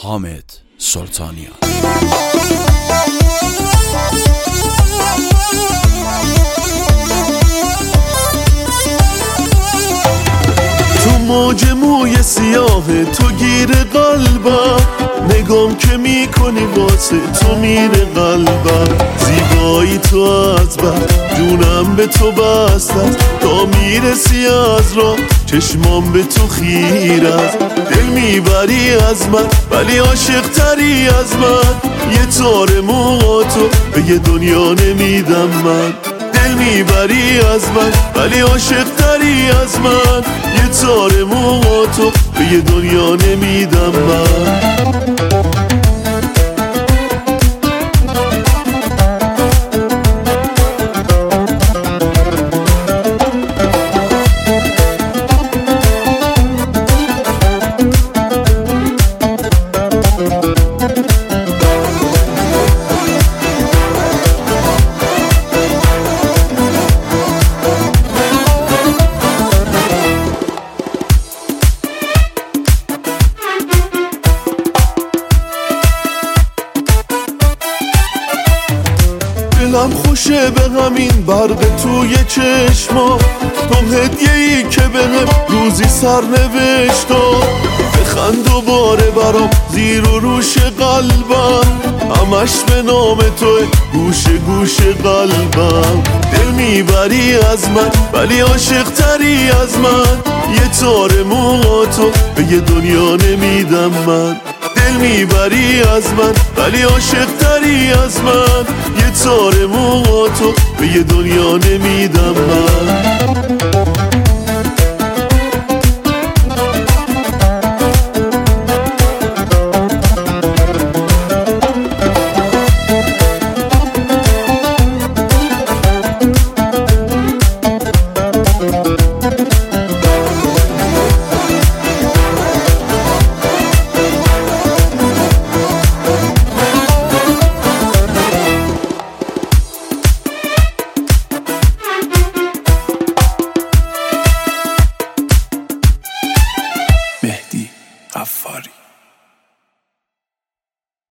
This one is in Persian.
حامد سلطانیان. تو موج موی سیاه تو گیر قلبم، نگام که میکنی واسه تو میره قلبم. زیبایی تو از بر جونم به تو بستم، تا میرسی از راه چشمام به تو خیر است. دل میبری از من ولی عاشق تری از من، یه تار موهاتو به یه دنیا نمیدم من. دل میبری از من ولی عاشق تری از من، یه تار موهاتو به یه دنیا نمیدم من. دلم خوشه به همین برق توی چشما، تو هدیه‌ای که بهم روزی سرنوشتا. بخند دوباره برام زیر و روش قلبم، همش به نام توه گوشه گوشه قلبم. دل میبری از من ولی عاشق تری از من، یه تار موهاتو به یه دنیا نمیدم من. دل میبری از من ولی عاشق تری از من، یه تار موهاتو به یه دنیا نمیدم من.